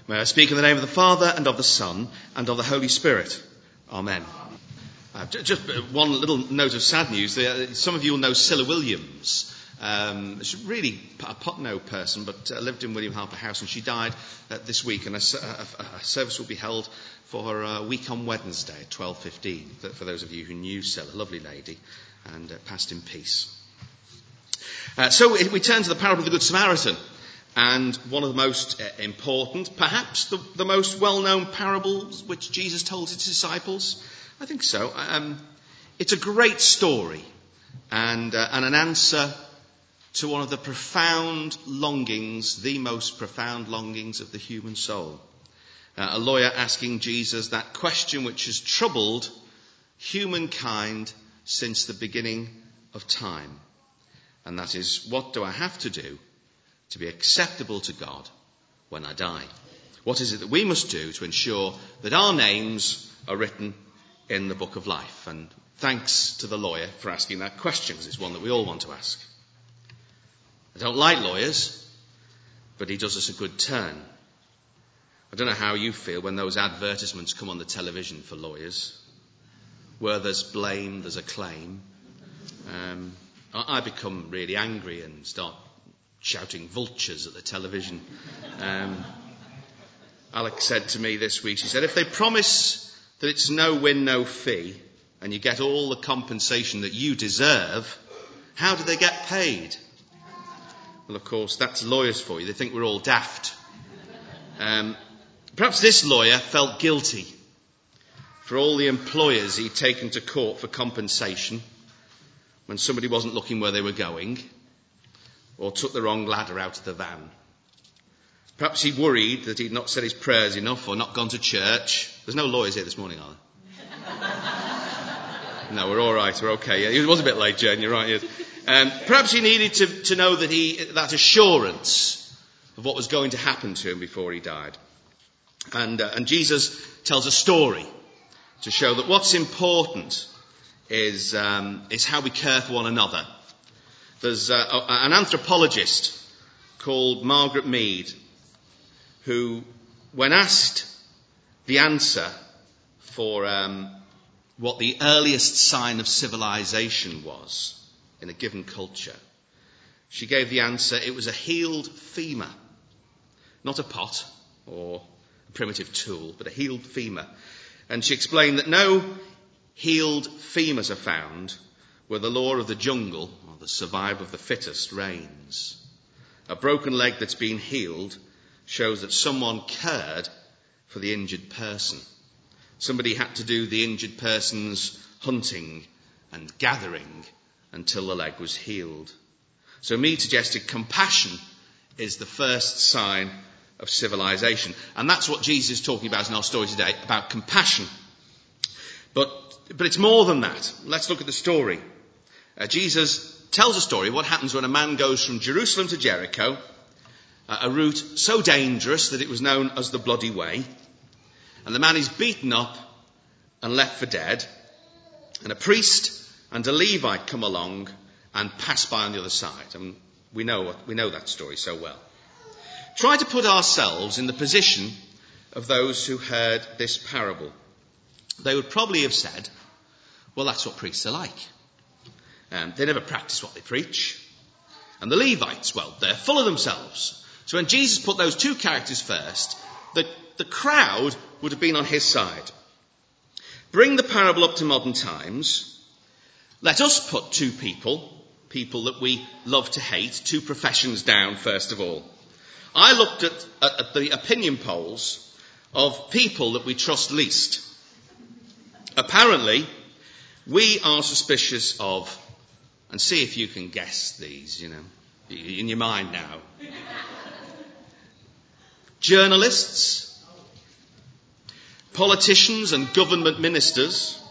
May I speak in the name of the Father, and of the Son, and of the Holy Spirit. Amen. Just one little note of sad news. Some of you will know Cilla Williams. She's really a Putney person, but lived in William Harper House, and she died this week. And a service will be held for her a week on Wednesday at 12:15. For those of you who knew Cilla, lovely lady, and passed in peace. So we turn to the parable of the Good Samaritan. And one of the most important, perhaps the most well-known parables which Jesus told his disciples. I think so. It's a great story and an answer to one of the profound longings, the most profound longings of the human soul. A lawyer asking Jesus that question which has troubled humankind since the beginning of time. And that is, what do I have to do to be acceptable to God when I die? What is it that we must do to ensure that our names are written in the book of life? And thanks to the lawyer for asking that question, because it's one that we all want to ask. I don't like lawyers, but he does us a good turn. I don't know how you feel when those advertisements come on the television for lawyers. Where there's blame, there's a claim. I become really angry and start shouting vultures at the television. Alex said to me this week, she said, if they promise that it's no win, no fee, and you get all the compensation that you deserve, how do they get paid? Well, of course, that's lawyers for you. They think we're all daft. Perhaps this lawyer felt guilty for all the employers he'd taken to court for compensation when somebody wasn't looking where they were going, or took the wrong ladder out of the van. Perhaps he worried that he'd not said his prayers enough or not gone to church. There's no lawyers here this morning, are there? No, we're all right, we're okay. Yeah, it was a bit late, Jen, you're right. Yes. Perhaps he needed to know that assurance of what was going to happen to him before he died. And Jesus tells a story to show that what's important is how we care for one another. There's an anthropologist called Margaret Mead who, when asked the answer for what the earliest sign of civilization was in a given culture, she gave the answer, it was a healed femur. Not a pot or a primitive tool, but a healed femur. And she explained that no healed femurs are found where the law of the jungle, or the survival of the fittest, reigns. A broken leg that's been healed shows that someone cared for the injured person. Somebody had to do the injured person's hunting and gathering until the leg was healed. So Mead suggested compassion is the first sign of civilization. And that's what Jesus is talking about in our story today, about compassion. But it's more than that. Let's look at the story. Jesus tells a story of what happens when a man goes from Jerusalem to Jericho, a route so dangerous that it was known as the Bloody Way. And the man is beaten up and left for dead. And a priest and a Levite come along and pass by on the other side. And we know that story so well. Try to put ourselves in the position of those who heard this parable. They would probably have said, well, that's what priests are like. They never practice what they preach. And the Levites, well, they're full of themselves. So when Jesus put those two characters first, the crowd would have been on his side. Bring the parable up to modern times. Let us put two people that we love to hate, two professions down first of all. I looked at the opinion polls of people that we trust least. Apparently, we are suspicious of, and see if you can guess these, in your mind now. Journalists, politicians and government ministers,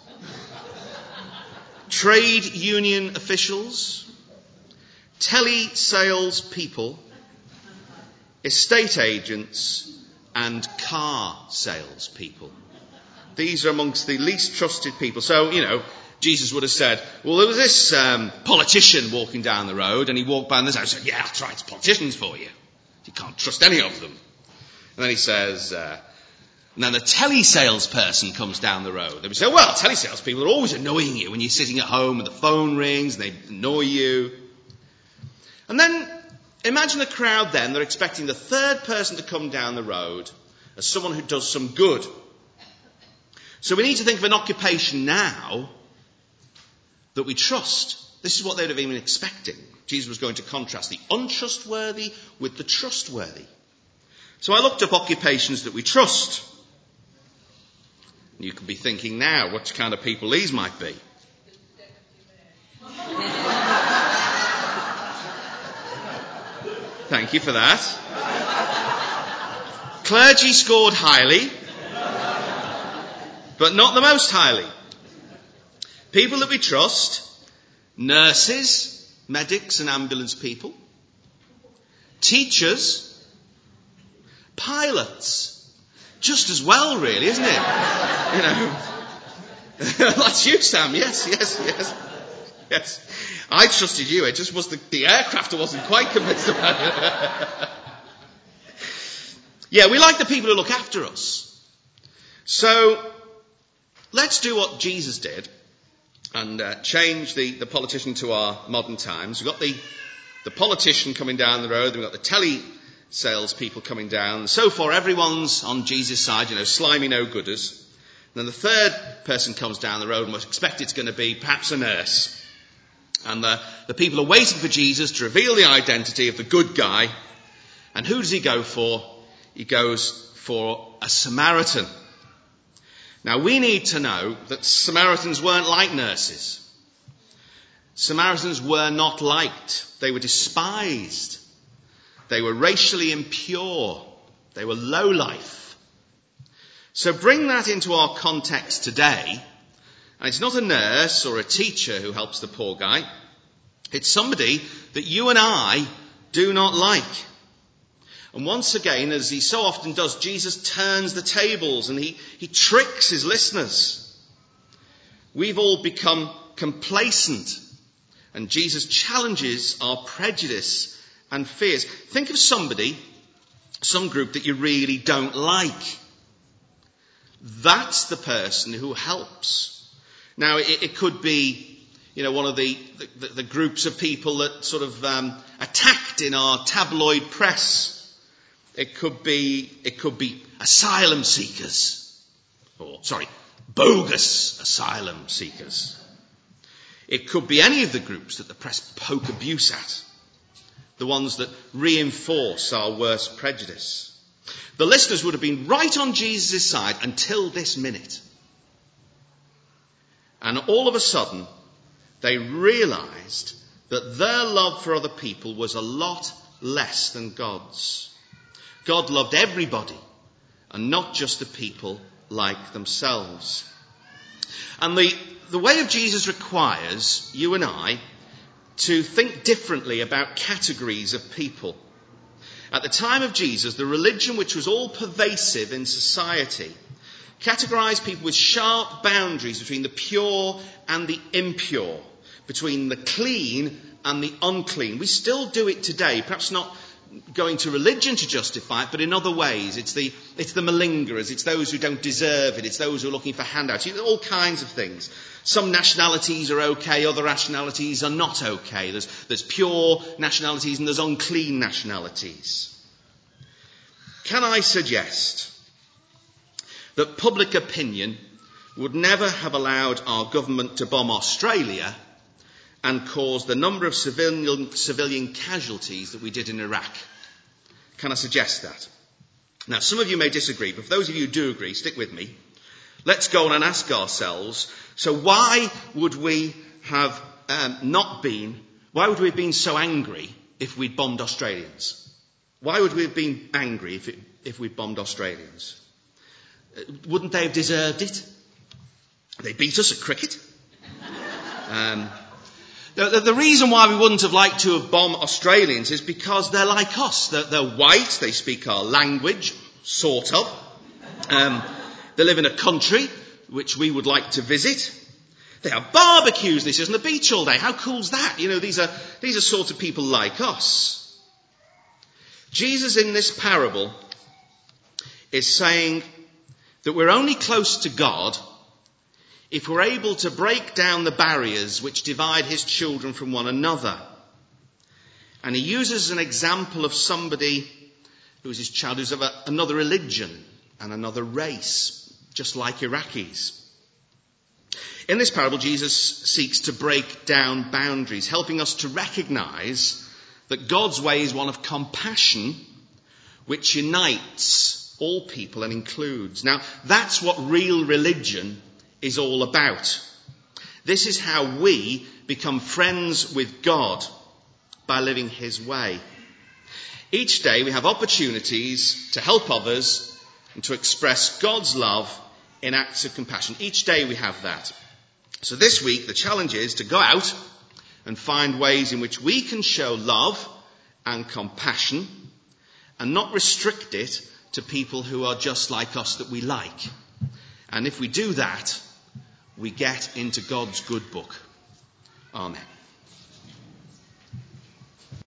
trade union officials, telesales people, estate agents, and car salespeople. These are amongst the least trusted people. So, Jesus would have said, well, there was this politician walking down the road, and he walked by and this house and said, yeah, that's right, it's politicians for you. You can't trust any of them. And then he says, and then the telesalesperson comes down the road. They would say, well, telesalespeople are always annoying you when you're sitting at home and the phone rings and they annoy you. And then imagine a crowd then, they're expecting the third person to come down the road as someone who does some good. So we need to think of an occupation now that we trust. This is what they would have been expecting. Jesus was going to contrast the untrustworthy with the trustworthy. So I looked up occupations that we trust. You could be thinking now what kind of people these might be. Thank you for that. Clergy scored highly, but not the most highly. People that we trust: nurses, medics and ambulance people, teachers, pilots. Just as well, really, isn't it? You know. That's you, Sam. Yes. I trusted you. It just was the aircraft I wasn't quite convinced about. Yeah, we like the people who look after us. So let's do what Jesus did and change the politician to our modern times. We've got the politician coming down the road. We've got the telesales people coming down. So far, everyone's on Jesus' side, slimy no-gooders. And then the third person comes down the road and we expect it's going to be perhaps a nurse. And the people are waiting for Jesus to reveal the identity of the good guy. And who does he go for? He goes for a Samaritan. Now, we need to know that Samaritans weren't like nurses. Samaritans were not liked. They were despised. They were racially impure. They were low life. So bring that into our context today. And it's not a nurse or a teacher who helps the poor guy. It's somebody that you and I do not like. And once again, as he so often does, Jesus turns the tables and he tricks his listeners. We've all become complacent. And Jesus challenges our prejudice and fears. Think of somebody, some group that you really don't like. That's the person who helps. Now, it could be, one of the groups of people that sort of attacked in our tabloid press. It could be asylum seekers. Bogus asylum seekers. It could be any of the groups that the press poke abuse at. The ones that reinforce our worst prejudice. The listeners would have been right on Jesus' side until this minute. And all of a sudden, they realised that their love for other people was a lot less than God's. God loved everybody, and not just the people like themselves. And the way of Jesus requires you and I to think differently about categories of people. At the time of Jesus, the religion which was all pervasive in society categorized people with sharp boundaries between the pure and the impure, between the clean and the unclean. We still do it today, perhaps not going to religion to justify it, but in other ways. It's the malingerers, it's those who don't deserve it, it's those who are looking for handouts, all kinds of things. Some nationalities are okay, other nationalities are not okay. There's pure nationalities and there's unclean nationalities. Can I suggest that public opinion would never have allowed our government to bomb Australia and cause the number of civilian casualties that we did in Iraq? Can I suggest that? Now, some of you may disagree, but for those of you who do agree, stick with me. Let's go on and ask ourselves, so why would we have been so angry if we'd bombed Australians? Why would we have been angry if we'd bombed Australians? Wouldn't they have deserved it? They beat us at cricket. The reason why we wouldn't have liked to have bombed Australians is because they're like us. They're white, they speak our language, sort of. They live in a country which we would like to visit. They have barbecues, they sit on the beach all day. How cool's that? These are sort of people like us. Jesus in this parable is saying that we're only close to God if we're able to break down the barriers which divide his children from one another. And he uses an example of somebody who's his child who's of another religion and another race, just like Iraqis. In this parable, Jesus seeks to break down boundaries, helping us to recognize that God's way is one of compassion, which unites all people and includes. Now, that's what real religion is all about. This is how we become friends with God, by living his way. Each day we have opportunities to help others and to express God's love in acts of compassion. Each day we have that. So this week the challenge is to go out and find ways in which we can show love and compassion and not restrict it to people who are just like us that we like. And if we do that, we get into God's good book. Amen.